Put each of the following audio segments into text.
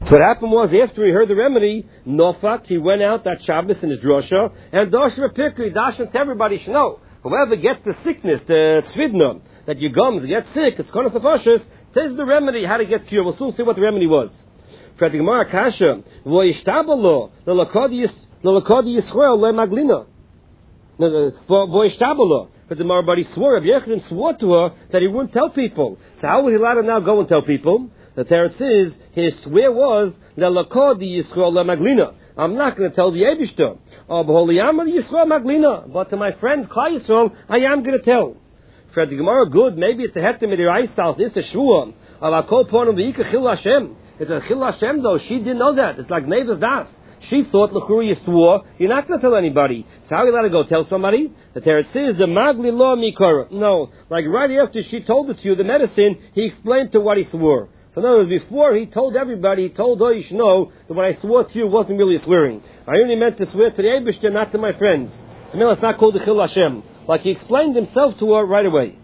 So what happened was, after he heard the remedy, Nofak, he went out that Shabbos in his drosha, and Doshra Pikri, Dashan to everybody should know. Whoever gets the sickness, the tzvidna, that your gums get sick, it's konas nefashos, there's the remedy, how to get cured. We'll soon see what the remedy was. For the Gemara Kasha, Voishtabalo, the Lakodi Yisrael, Le Maglina. Voishtabalo. But the Marabadi swore, Rabbi Yochanan swore to her that he wouldn't tell people. So how would he let her now go and tell people? The Teretz is, his swear was, Le Lakodi Yisrael, Le Maglina. I'm not going to tell the Eibishter. But to my friends, Klal Yisrael, I am going to tell. For the Gemara, good, maybe it's a heter midiraisal, it's a shvuah. Of a kol pornum v'ika chil Hashem. It's a chil Hashem though, she didn't know that. It's like Neves Das. She thought, l'churu you swore, you're not going to tell anybody. So how are you allowed to go tell somebody? The Teretz says, the magli lo mikara. No, like right after she told it to you, the medicine, he explained to what he swore. So in other words, before he told everybody, he told her, you should know that what I swore to you wasn't really a swearing. I only meant to swear to the Eibishter, not to my friends. So it's not called the Chil Hashem. Like he explained himself to her right away.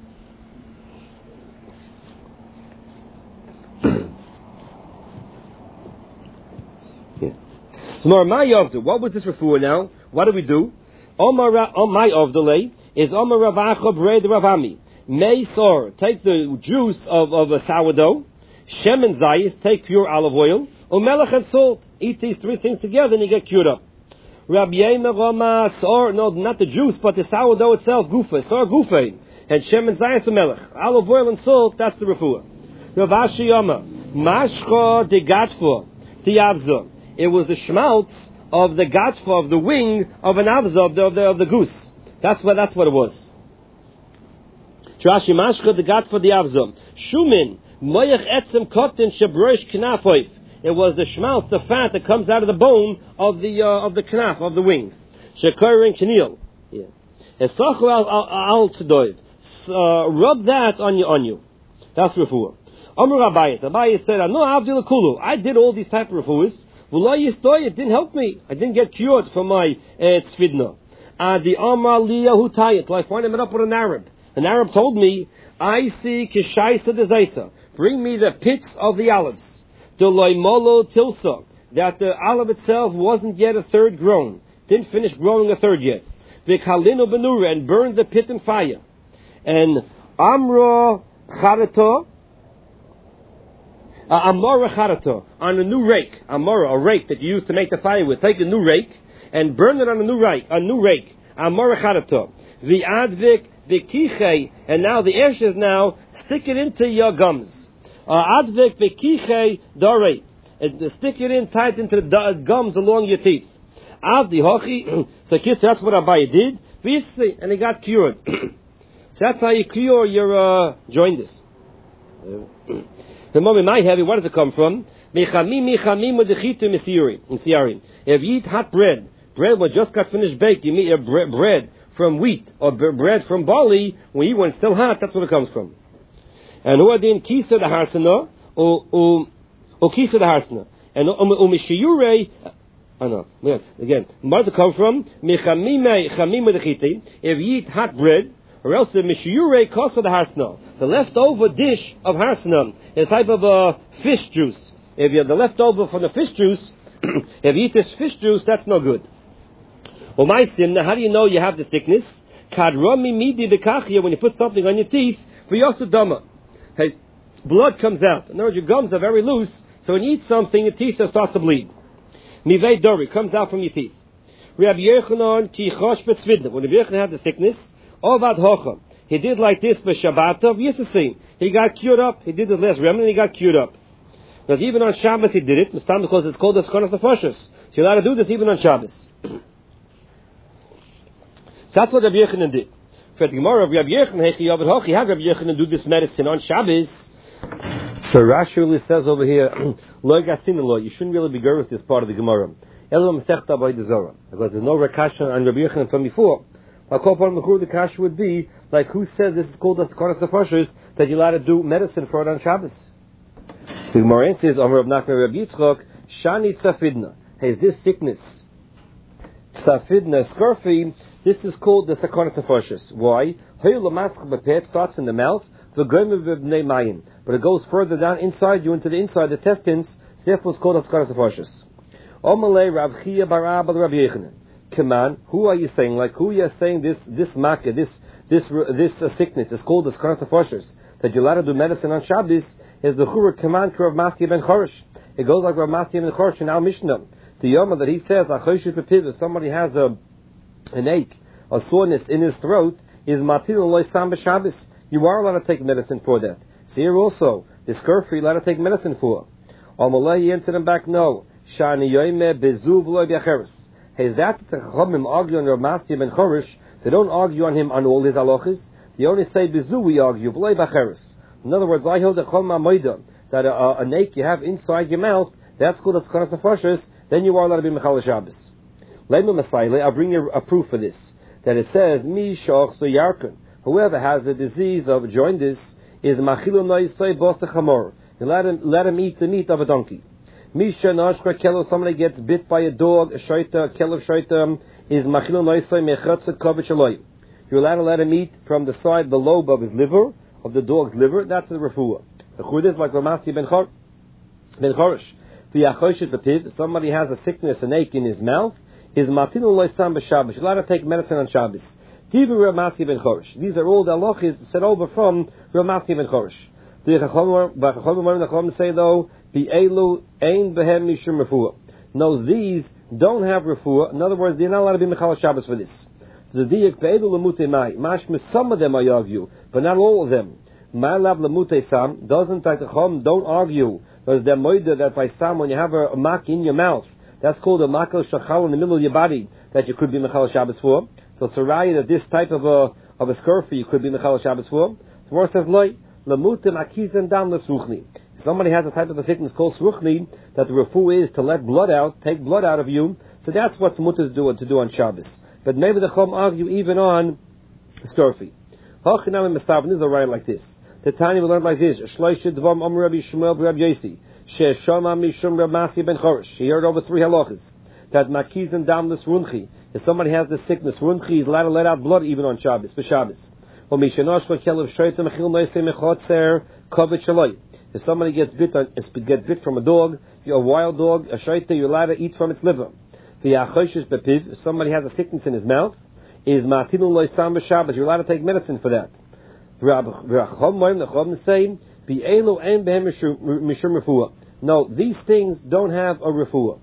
So my Yavdu, what was this refuah now? What do we do? My Yavdalei is Omar Ravacha Bread Ravami. Meisor, take the juice of a sourdough. Shem and Zayis, take pure olive oil. Umelech and salt. Eat these three things together and you get cured up. Rabbi Yemer Rama Sor, no, not the juice, but the sourdough itself, Gufa, Sor Gufa. And Shem and Zayis Umelech. Olive oil and salt, that's the refuah. Rav Ashi Yama, Mashcha de Gatfa, Tiavza. It was the schmaltz of the gatfa, of the wing of an avza, of the goose. That's what it was. Trashi Mashcha de Gatfa, the avza. Shumin. Moyach etzem kotin shebroish knafoif. It was the schmaltz, the fat that comes out of the bone of the knaf, of the wing. Shekorin knil. Esachu al tzedoiv. Rub that on you. That's refuah. Amar Abayis. Abayis said, "No, avdil kulu. I did all these type of refuahs. It didn't help me. I didn't get cured from my tzvidna. The Amar Liyahu Tayit. So I find him up with an Arab. An Arab told me, I see kishaisa dezaisa. Bring me the pits of the olives. Molo tilsa. That the olive itself wasn't yet a third grown. Didn't finish growing a third yet. V'kalino benura, and burn the pit in fire. And Amra Charata. Amora Charata, on a new rake. Amora, a rake that you use to make the fire with. Take a new rake and burn it on a new rake. Amora Charata. The advik, the kiche, and now the ashes now, stick it into your gums. Advik, the kiche, dore. Stick it in tight into the gums along your teeth. Avdi hochi, so that's what Abaye did. And he got cured. So that's how you cure your jaundice. The moment my heavy, where does it come from? If you eat hot bread was just got finished baked, you eat bread from wheat or bread from barley, when you eat when it's still hot, that's where it comes from. And who are the kisa the harsana or kisa the harsana and umishiyure. Again, where does it come from? If you eat hot bread. Or else the mishiyure kosa the harsana, the leftover dish of harsana, is a type of fish juice. If you have the leftover from the fish juice, if you eat this fish juice, that's no good. Well, my simna, how do you know you have the sickness? Kadrami midi bekachia, when you put something on your teeth, for yosudama, blood comes out. In other words, your gums are very loose, so when you eat something, your teeth starts to bleed. Mivei dori comes out from your teeth. Rabbi Yochanan ki chosh betzvidna, when Rabbi Yochanan had the sickness. Ovad hocha. He did like this for Shabbat. Yes, the same. He got cured up. He did the last remnant and he got cured up. Because even on Shabbos he did it. Because it's called the Skonas Nefashos. So you're allowed to do this even on Shabbos. So that's what Rabbi Yochanan did. For the Gemara of Rabbi Yochanan, he had Rabbi Yochanan do this medicine on Shabbos. So Rashi really says over here, you shouldn't really be good with this part of the Gemara. Because there's no Rakasha on Rabbi Yochanan from before. The kash would be like, who says this is called the Skonas Nefashos, that you're allowed to do medicine for it on Shabbos? So the Gemara says, Amar Rav Nachman Rav Yitzchok, Shani Tzafidna. Hey, this sickness, Tzafidna Scarfi, this is called the Skonas Nefashos. Why? It starts in the mouth, but it goes further down inside you into the inside, the intestines, Therefore, it's called a skaras nefashos. Omalei Rav Chia bar Abba Rav Yechanan. Come on, who are you saying? Like who you are saying this makkah, this sickness is called the skaras nefashos, that you're allowed to do medicine on Shabbos, is the churah command Rav Masya ben Chorish. It goes like Rav Masya ben Chorish in our Mishnah. The Yoma that he says, if somebody has an ache, a soreness in his throat, is matil loy sam b'Shabbos. You are allowed to take medicine for that. So here also, the scurfy you're allowed to take medicine for. Amalei, he answered him back, no. Shani yoyme bezuv loy b'acheres. Is that the Chachamim argue on Rav Masya ben Chorish? They don't argue on him on all his halachas. They only say bezu we argue, v'loy b'acheres. In other words, I hold the Chol Ma'amoida, that an ache you have inside your mouth, that's called a skaras nefashos, then you are allowed to be Mechal Shabbos. I'll bring you a proof for this. That it says, Mi shoch so yarkun. Whoever has a disease of jaundice is machilu noisay bos chamor. You let him eat the meat of a donkey. Mi shenoshka kelo, somebody gets bit by a dog, a shaita, kelo shaita, is machilu noisay mechatsa kovich aloy. You're allowed to let him eat from the side, the lobe of his liver, of the dog's liver. That's the refuah. The chud is like Rav Masya ben Chorish. Somebody has a sickness, an ache in his mouth, is matin loisam b'Shabbos. You're allowed to take medicine on Shabbos. Tivu Rav Masya ben Chorish. These are all the halachas said over from Rav Masya ben Chorish. The Chachamim say though, Bi'elu ein behem mishum refuah. No, these don't have refuah. In other words, they're not allowed to be Mechal Shabbos for this. The diyak be'elu lemutei mai. Mashma, some of them I argue, but not all of them. Ma'alav lemutei sam doesn't like the Chachamim don't argue. Because they're moida that by sam, when you have a mak in your mouth, that's called a makal shachal in the middle of your body, that you could be Mechal Shabbos for. So it's a raya that this type of a scurfy you could be Mechal Shabbos for. The verse says, Loi, lemutim akizan dam lesruchni. If somebody has a type of a sickness called sruchni, that the refu is to let blood out, take blood out of you, so that's what's mutter to do on Shabbos. But maybe the Chum argue even on scurfy. Hachinam Mestav, this is a raya like this. The Tanya we learned like this: Shloisha Dvam Amr Rabbi Shmuel Rabbi Yosi, Sheshama Mishum Rav Masya ben Chorish. He heard over 3 halachas that makiz and damless runchi. If somebody has this sickness, runchi is allowed to let out blood even on Shabbos, for Shabbos. If somebody gets bit from a dog, a wild dog, a shaita, you're allowed to eat from its liver. If somebody has a sickness in his mouth, is matinul loisam b'Shabbos. You're allowed to take medicine for that. No, these things don't have a refuah.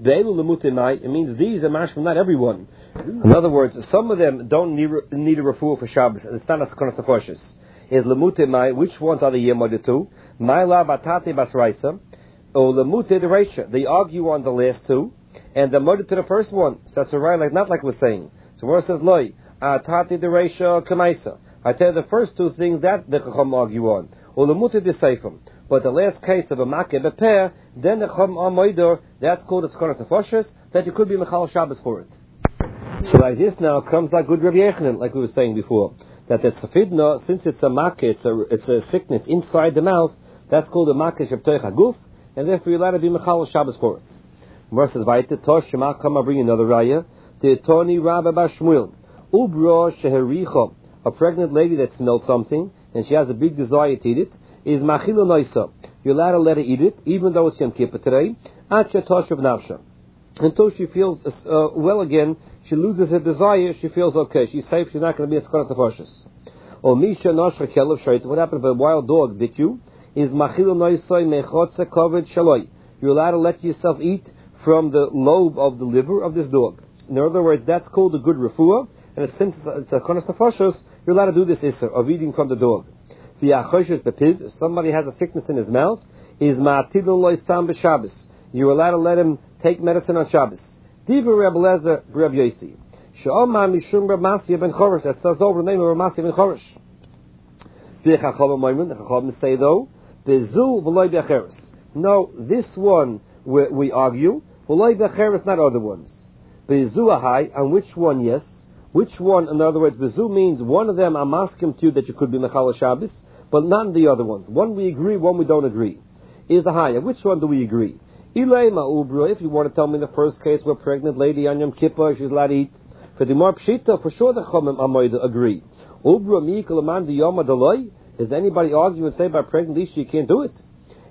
It means these are mashma, not everyone. In other words, some of them don't need a refuah for Shabbos. It's not a skaras nefashos. Is lemute mai? Which ones are the yemoda two? Maila batate basraisa or lemute the reisha. They argue on the last two, and the moda to the first one. So that's a right, like not like we're saying. So where it says loy atate the reisha kamaisa. I tell you the first two things that the Chacham argue on. Or the mutter disayfim. But the last case of a makkah beper, then the Chacham amoider, that's called a skaras nefashos, that you could be Mechal Shabbos for it. So like this now comes like good Rabbi Yechanan, like we were saying before. That the tzafidna, since it's a makkah, it's a sickness inside the mouth, that's called a makkah shebtoich haguf, and therefore you're allowed to be Mechal Shabbos for it. Verses weiter, Tosh Shema, come I bring another raya. The Toni Rabba Bar Shmuel. Ubro shehericha. A pregnant lady that smelled something, and she has a big desire to eat it, is machilu noisa. You're allowed to let her eat it, even though it's Yom Kippur today, atcha toshav nafsha. Until she feels well again, she loses her desire, she feels okay, she's safe, she's not going to be a skaras nefashos. Or misha noshra kelev shait, what happened if a wild dog bit you, is machilu noisa mechotze kovet shaloi. You're allowed to let yourself eat from the lobe of the liver of this dog. In other words, that's called a good refuah, and since it's a skaras nefashos, you're allowed to do this isser of eating from the dog. If somebody has a sickness in his mouth, is ma'atidul loisam b'Shabbos. You're allowed to let him take medicine on Shabbos. Diva Reb Lezer Reb Yosi. She'omar mishum Rav Masya ben Chorish. That says over the name of Rav Masya ben Chorish. The Chachamim say though, bezu v'loy b'acheres. No, this one we argue. V'loy b'acheres, not other ones. Bezu ahai, and which one? Yes. Which one, in other words, bezu means one of them I'm asking to you that you could be Mechal Shabbos, but none of the other ones. One we agree, one we don't agree. Is the higher. Which one do we agree? Ilay ma'ubra, if you want to tell me the first case where a pregnant lady on Yom Kippur, she's allowed to eat. For the more pshita, for sure the Chachamim Amoida agree. Ubra mi'ikal aman di yom adaloi. Does anybody argue and say by pregnant lady you can't do it?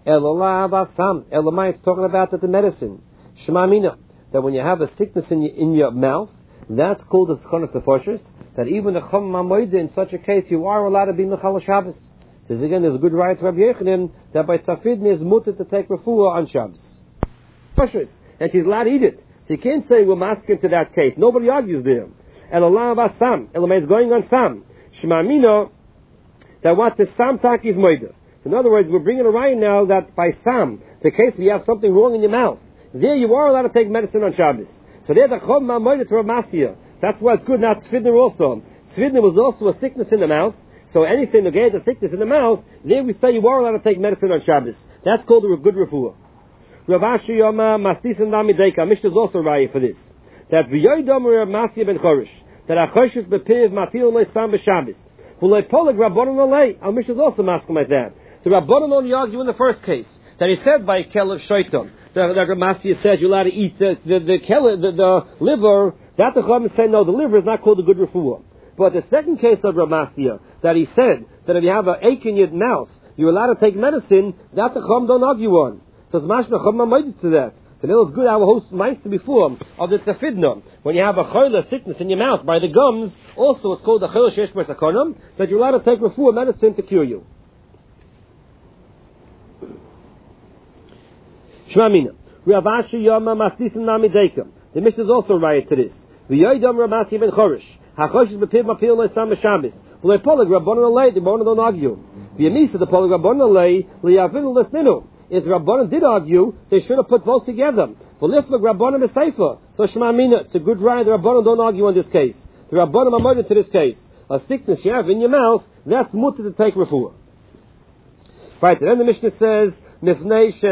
Elamai, it's talking about that the medicine. Shema that when you have a sickness in your mouth, that's called the Sechonos Nefashos, that even the Chum Mamoide, in such a case, you are allowed to be Mechal Shabbos. Says again, there's a good right to Rabbi Yechanan that by Tzafidni is mutter to take refuah on Shabbos. And she's allowed to eat it. So you can't say we're masking to that case. Nobody argues there. Elamai Basam. Elamai is going on Sam. Shema that what the Sam Tak is Moide. In other words, we're bringing a right now that by Sam, the case we have something wrong in your mouth, there you are allowed to take medicine on Shabbos. So there's a Chom Ma'amoyda to Ramasya. That's why it's good, not Tzvidner also. Tzvidner was also a sickness in the mouth. So anything that gets a sickness in the mouth, there we say you are allowed to take medicine on Shabbos. That's called a good refuah. Rav Ashi Yoma Mastis and Damideka. Mishnah is also right for this. That V'yoydom Rav Masya ben Chorish. That Achoshes bepiv Matil Leisam b'Shabbos. V'lei polig Rabbanon Alei. Our Mishnah is also masking like that. The Rabbanon only argue in the first case. That he said by Kelev Shaitam. The Ramasya says you're allowed to eat the liver. That the Chum say no, the liver is not called a good refuah. But the second case of Ramasya, that he said that if you have an ache in your mouth, you're allowed to take medicine. That the Chum don't argue on. So it's mashma Chum Mamoyed to that. So it was good our host mice to before of the tzafidna. When you have a chola sickness in your mouth by the gums, also it's called the chola shesh b'sakonam, that you're allowed to take refuah medicine to cure you. Shmamina. Rav Ashi Yoma Maslisim Nami Deikam. The Mishnah is also right to this. V'yoydam Ramasi ben Chorish. HaChoshes bepiv mapil le'sam b'Shabbos. V'lei polig Rabbanon Alei. The Rabbanon don't argue. V'yamisa the polig Rabbanon Alei li'yavinu l'sninu. If Rabbanon did argue, they should have put both together. V'liflag Rabbanon b'Seifa. So Shmamina, it's a good right. The Rabbanon don't argue on this case. The Rabbanon are molded to this case. A sickness you have in your mouth, that's mutter to take refuah. Right. Then the Mishnah says. Mishnah says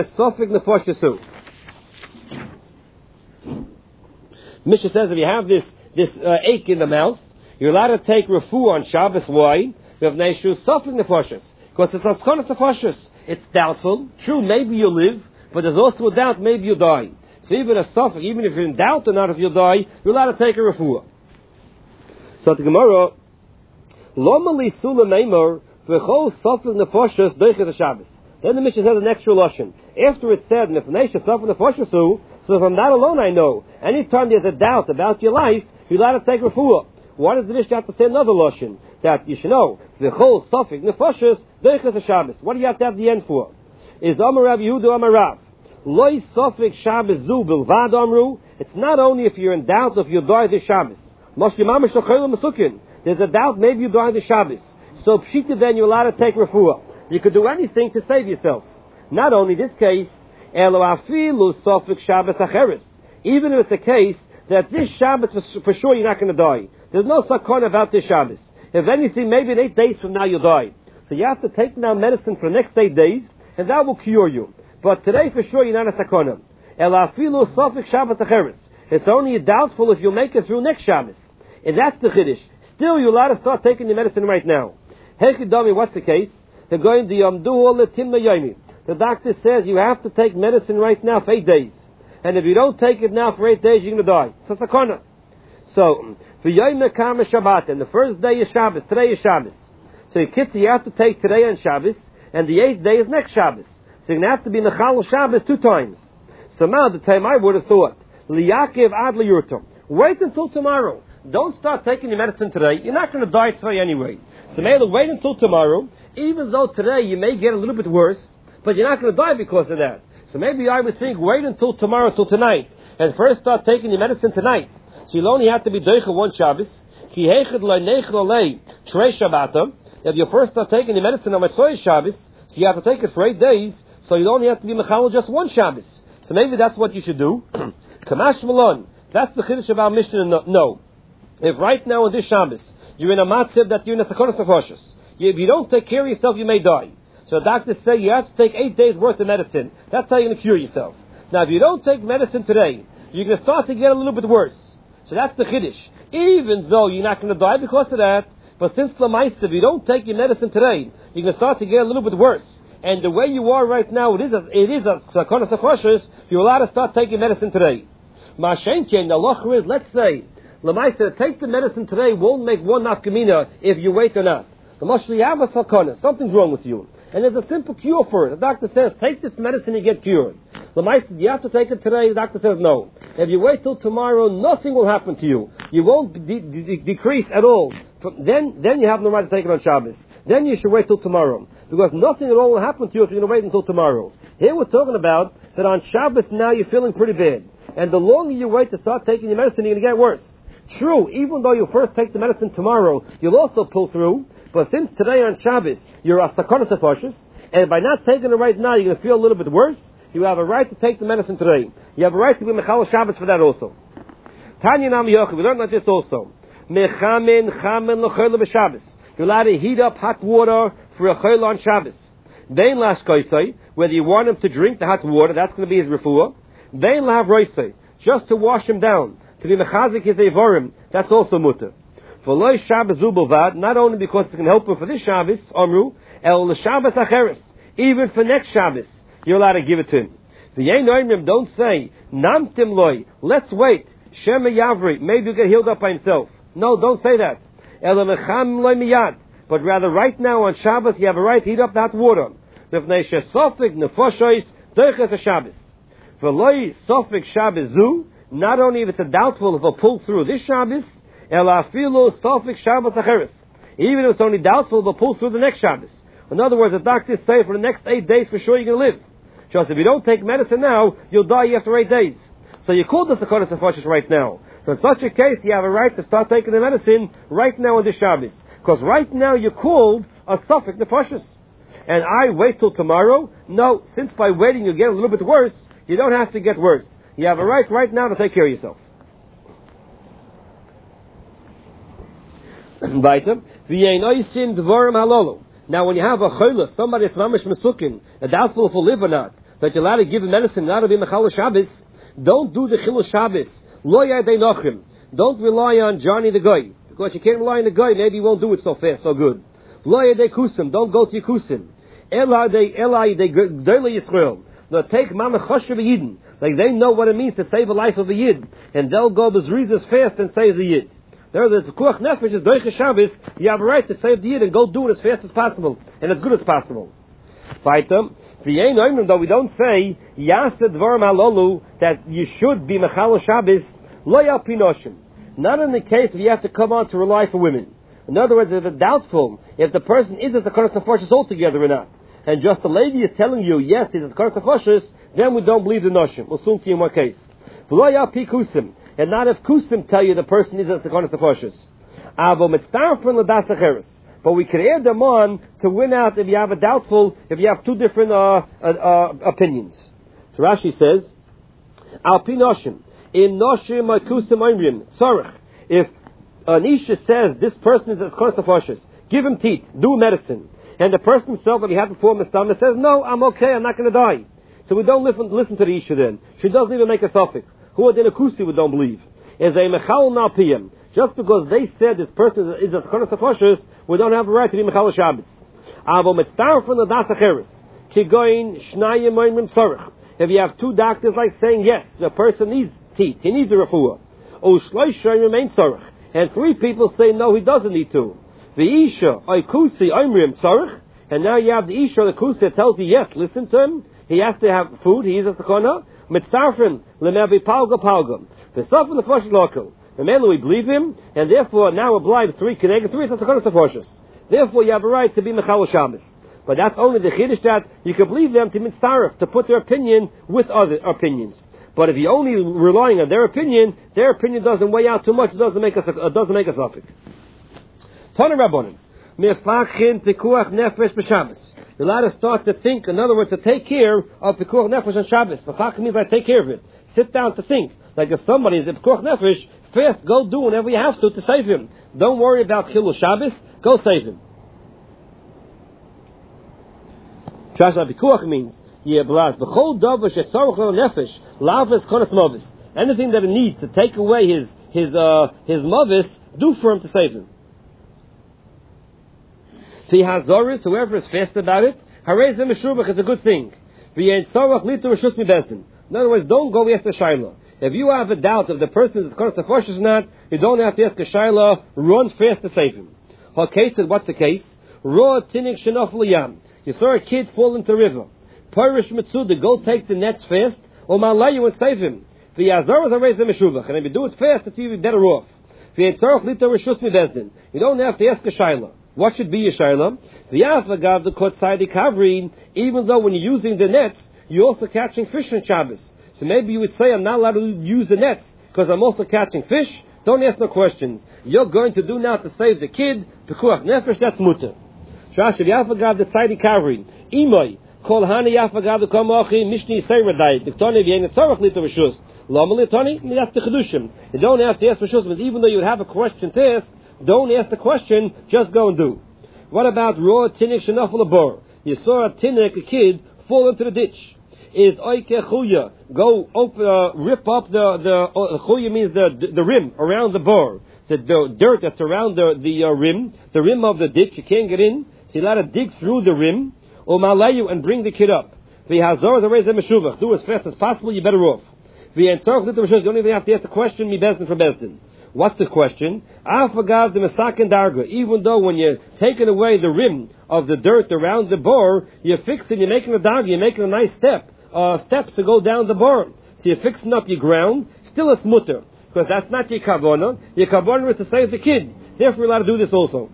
if you have this ache in the mouth, you're allowed to take refuah on Shabbos. Why? Because it's Sechonos Nefashos. It's doubtful. True, maybe you'll live, but there's also a doubt, maybe you'll die. So even a suffix, even if you're in doubt or not if you'll die, you're allowed to take a refuah. So the Gemara, Loma li sula meimor v'chol suffix nefashos doichet Shabbos. Then the Mishnah says an extra lashon. After it said, so from that alone I know, anytime there's a doubt about your life, you're allowed to take refuah. Why does the Mishnah have to say another lashon? That you should know, the whole suffix, nefashos, deiches Shabbos. What do you have to have the end for? Is Amar Rav Yehuda Amar Rav. Loi suffix Shabbos zu bilvad amru. It's not only if you're in doubt if you die this Shabbos. There's a doubt, maybe you die this Shabbos. So pshita then you're allowed to take refuah. You could do anything to save yourself. Not only this case, even if it's a case that this Shabbos for sure you're not going to die. There's no sakon about this Shabbos. If anything, maybe in 8 days from now you'll die. So you have to take now medicine for the next 8 days, and that will cure you. But today for sure you're not a sakona. It's only doubtful if you'll make it through next Shabbos. And that's the chiddush. Still you're allowed to start taking your medicine right now. Hechidami, what's the case? They're going to the doctor says you have to take medicine right now for 8 days. And if you don't take it now for 8 days, you're going to die. It's a sakana. So, for Yom Kama Shabbat, and the first day is Shabbos, today is Shabbos. So you have to take today on Shabbos, and the 8th day is next Shabbos. So you're going to have to be Nechal Shabbos 2 times. So now, the time I would have thought, Liyakiv Ad Liyurtum. Wait until tomorrow. Don't start taking your medicine today. You're not going to die today anyway. So maybe wait until tomorrow, even though today you may get a little bit worse, but you're not going to die because of that. So maybe I would think, wait until tomorrow, till tonight, and first start taking your medicine tonight. So you'll only have to be doicha 1 Shabbos. If you first start taking your medicine on Motzei Shabbos, so you have to take it for 8 days, so you'll only have to be mechal just 1 Shabbos. So maybe that's what you should do. Kamash Malon. That's the chiddush of our Mishnah. No. If right now on this Shabbos, you're in a matzav that you're in a Sechonos Nefashos, if you don't take care of yourself, you may die. So doctors say you have to take 8 days worth of medicine. That's how you're going to cure yourself. Now, if you don't take medicine today, you're going to start to get a little bit worse. So that's the chiddush. Even though you're not going to die because of that, but since Lamaisa, if you don't take your medicine today, you're going to start to get a little bit worse. And the way you are right now, it is a Sechonos Nefashos, you're allowed to start taking medicine today. Ma'ashenken, the halacha is, let's say, Lamaisa, take the medicine today won't make one nafkamina if you wait or not. The mashli have a sakana, something's wrong with you. and there's a simple cure for it. The doctor says, take this medicine and get cured. The mice, you have to take it today. The doctor says no. If you wait till tomorrow, nothing will happen to you. You won't decrease at all. Then you have no right to take it on Shabbos. Then you should wait till tomorrow, because nothing at all will happen to you if you're going to wait until tomorrow. Here we're talking about that on Shabbos now you're feeling pretty bad, and the longer you wait to start taking your medicine, you're going to get worse. True, even though you first take the medicine tomorrow, you'll also pull through, but since today on Shabbos, you're a sakonas nefashos, and by not taking it right now, you're going to feel a little bit worse, you have a right to take the medicine today. You have a right to be mechal Shabbos for that also. Tanya Nam Yochel, we learned like this also. Mechamin chamin l'chayla b'Shabbos. You're allowed to heat up hot water for a chayla on Shabbos. Vein lashkoisai, whether you want him to drink the hot water, that's going to be his refuah. Vein lahav roisai, just to wash him down, to be mechazik his evorim, that's also mutter. For loy Shabbos zubelvad, not only because it can help him for this Shabbos, Amru, el l'Shabbos acheres, even for next Shabbos, you're allowed to give it to him. V'yein oimrim, don't say, namtim loy, let's wait, shema yavri, maybe he'll get healed up by himself. No, don't say that. But rather right now on Shabbos you have a right to heat up that water. Not only if it's a doubtful if it'll pull through this Shabbos, even if it's only doubtful if it'll pull through the next Shabbos. In other words, the doctors say for the next 8 days for sure you're going to live. Just if you don't take medicine now, you'll die after 8 days. So you call this a sakonas nefashos right now. So in such a case, you have a right to start taking the medicine right now on this Shabbos. Because right now you're called a safek nefashos. And I wait till tomorrow? No, since by waiting you get a little bit worse, you don't have to get worse. You have a right now to take care of yourself. Now when you have a chayla, somebody that's mamish mesukin, a doubtful if will live or not, that you're allowed to give him medicine, not to be mechal Shabbos, don't do the chilul Shabbos. Don't rely on Johnny the guy, because you can't rely on the guy. Maybe he won't do it so fast, so good. Don't go to your kusim. They'll take mama choshev yidin, like they know what it means to save a life of a yid, and they'll go bezrizas fast and save the yid. There, the pekuach nefesh is doiche Shabbos. You have a right to save the yid and go do it as fast as possible and as good as possible. Though we don't say yased dvarim halolu that you should be mechal Shabbos lo yal pinoshim. Not in the case if you have to come on to rely for women. In other words, if it's doubtful if the person is a sakonas nefashos altogether or not, and just the lady is telling you yes, he's a sakonas nefashos, then we don't believe the noshim. We'll soon see in what case. Lo yal pi kusim, and not if kusim tell you the person is a sakonas nefashos. Avo mitzdarfen l'das acheres. But we can add them on to win out if you have a doubtful, if you have two different opinions. So Rashi says, Al pi noshim, in noshim akusim oimrim, tzarech. If an isha says this person is a sakonas nefashos, give him teeth, do medicine, and the person himself, if he had before mistama, says, no, I'm okay, I'm not going to die. So we don't listen to the isha then. She doesn't even make a suffix. Who adin akusi we don't believe. Is a mechal na piyam. Just because they said this person is a sakonas nefashos, we don't have a right to be mechal Shabbos. Avo mitzdarfen l'das acheres, kigoyin shnayim oimrim tzarech. If you have two doctors like saying yes, the person needs teeth, he needs a refuah. O shloisha remain tzarech, and 3 people say no, he doesn't need to. The isha oikusi oimrim tzarech, and now you have the isha the kusi that tells you yes, listen to him. He has to have food. He is a sakona. Mitzdarfen lemevi palga palga. The safek nefashos loko. The man we believe him, and therefore now obliged 3 keneged 3 is a sakonas nefashos. Therefore you have a right to be mechal Shabbos. But that's only the chiddush that you can believe them to mitzaref, to put their opinion with other opinions. But if you're only relying on their opinion doesn't weigh out too much. It doesn't make a safek. Tana Rabbanan, mefachin pekuach nefesh b'Shabbos. You're allowed to start to think. In other words, to take care of pekuach nefesh on Shabbos. Mefachin means like take care of it. Sit down to think. Like if somebody is a pekuach nefesh, first go do whatever you have to save him. Don't worry about chilul Shabbos. Go save him. Trashna pekuach means yeblaz b'chol davar shetzarich lo nefesh lavas konas movis. Anything that it needs to take away his movis, do for him to save him. Fi hazoris, whoever is fast about it, harezeh meshubach is a good thing. V'yein tzarich litu reshus mibezin. In other words, don't go ask the shayla. If you have a doubt if the person is sakonas nefashos or not, you don't have to ask a shayla. Run fast to save him. Okay, so what's the case? Roa tinik shenof liyam. You saw a kid fall into the river. Parish Mitzuda, go take the nets fast, or Malayu and save him. The Azar is a raise meshubach, and if you do it fast, it's even better off. You don't have to ask a shaila. What should be a shaila? The Yafagav, the Kotsai Kavri, even though when you're using the nets, you're also catching fish on Shabbos. So maybe you would say, I'm not allowed to use the nets because I'm also catching fish. Don't ask no questions. You're going to do now to save the kid. Pekuach nefesh, that's mutter. Shashav Yafagav, the Tzai Kavri. Imoy. Kol hani Yafagav, the Komachi, Mishni Seiradai. The Ktoni, Vienna Tzorach, Lito Rishus. Lama Litoni, that's the Chedushim. You don't have to ask Rishus, but even though you would have a question to ask, don't ask the question, just go and do. What about raw tinnik shenafel abor? You saw a tinnik, a kid, fall into the ditch. Is oike chuya, go open, rip up the chuya means the rim around the bor, the dirt that's around the rim of the ditch. You can't get in, so you let to dig through the rim, or malayu and bring the kid up. The hazor the raise meshuvach. Do as fast as possible. You're better off. The answer you don't even have to ask the question. Mi bezdin for bezdin. What's the question? Afagav the mesaken darga. Even though when you're taking away the rim of the dirt around the bor, you're fixing, you're making a darga, you're making a nice steps to go down the bor. So you're fixing up your ground. Still a smutter, because that's not your kavana. Your kavana is to save the kid. Therefore, you're allowed to do this also.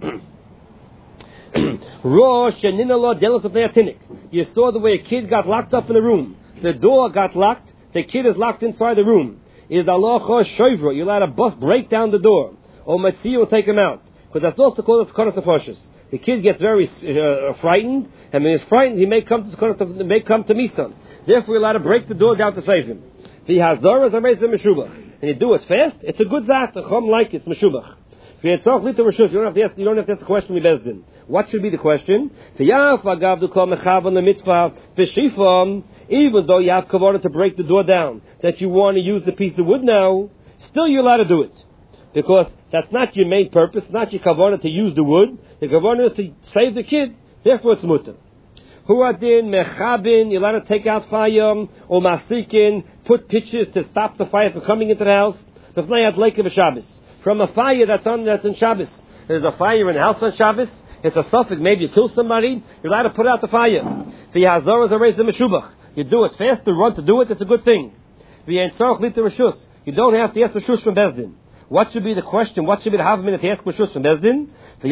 You saw the way a kid got locked up in the room. The door got locked. The kid is locked inside the room. Is Allah shoivra? You're allowed to break down the door, or Matzi will take him out, because that's also called as kodesh nefashos. The kid gets very frightened, and when he's frightened, he may come to Misan. Therefore, you're allowed to break the door down to save him. The hazor is a raise meshubach, and you do it fast. It's a good zach. The chum like it's meshubach. You don't have to ask. You don't have to ask the question. What should be the question? Even though you have kavanah to break the door down, that you want to use the piece of wood now, still you're allowed to do it, because that's not your main purpose. Not your kavanah to use the wood. The kavanah is to save the kid. Therefore, it's mutter. Huadin mechabin. You're allowed to take out fire, or masikin, put pitches to stop the fire from coming into the house. From a fire that's in Shabbos. There's a fire in the house on Shabbos. It's a suffix. Maybe you kill somebody. You're allowed to put out the fire. The hazor is a raise meshubach. You do it fast, to run to do it. It's a good thing. You don't have to ask Rishus from Bezdin. What should be the question? What should be the half minute to ask Rishus from Bezdin?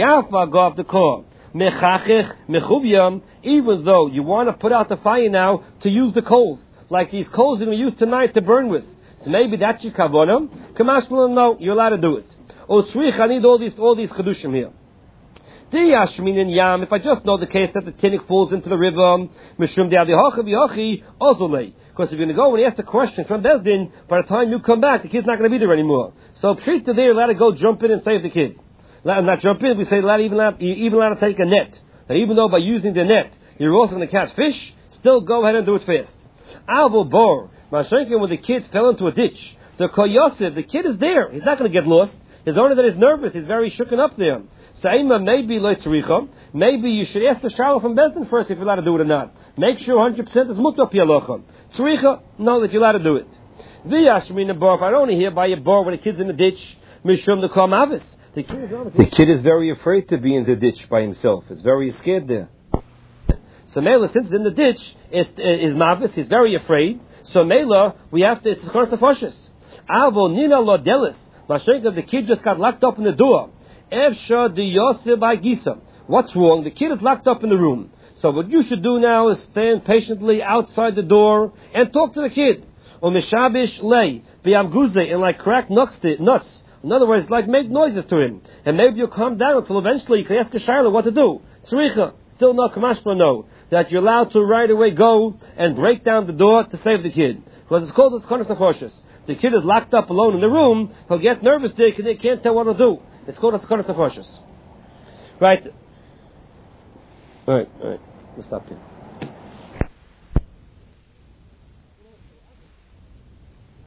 Even though you want to put out the fire now to use the coals, like these coals you're going to use tonight to burn with. So maybe that's your kavanah. Kamashmalan, no, you're allowed to do it. Oh, Tzrich, I need all these chedushim here. If I just know the case that the tinnik falls into the river, because if you're going to go and ask the question from Bezdin, by the time you come back, the kid's not going to be there anymore. So Pshita there, you're allowed to go jump in and save the kid. Not jump in, we say you're even allowed to take a net. Now, even though by using the net, you're also going to catch fish, still go ahead and do it fast. Alvo bor, Mashenkin, when the kids fell into a ditch, the Koyosef, the kid is there. He's not going to get lost. It's only that he's nervous. He's very shooken up there. Saima, maybe you should ask the Shalom from Bezdin first if you're allowed to do it or not. Make sure 100% is mutar pialocha. Tzricha, know that you're allowed to do it. V'yashmin bar, if I only hear by a bar when the kid's in the ditch, mishum the kamavis. The kid is very afraid to be in the ditch by himself. He's very scared there. So Mela, since it's in the ditch, is mavis. He's very afraid. So Mela, we have to. It's kodesh nefashos. Avo nina lo delis. Mashenka, the kid just got locked up in the door. Efsha the Yosef by Gisa. What's wrong? The kid is locked up in the room. So what you should do now is stand patiently outside the door and talk to the kid. Or mishabish lay b'yamguze, and like crack nuts. In other words, like make noises to him, and maybe you'll calm down until eventually you can ask a shayla what to do. Tzricha, still no kamashma, no, that you're allowed to right away go and break down the door to save the kid, because it's called kodesh nefashos. The kid is locked up alone in the room. He'll get nervous there because he can't tell what to do. It's called kodesh nefashos. Right. All right. We'll stop here.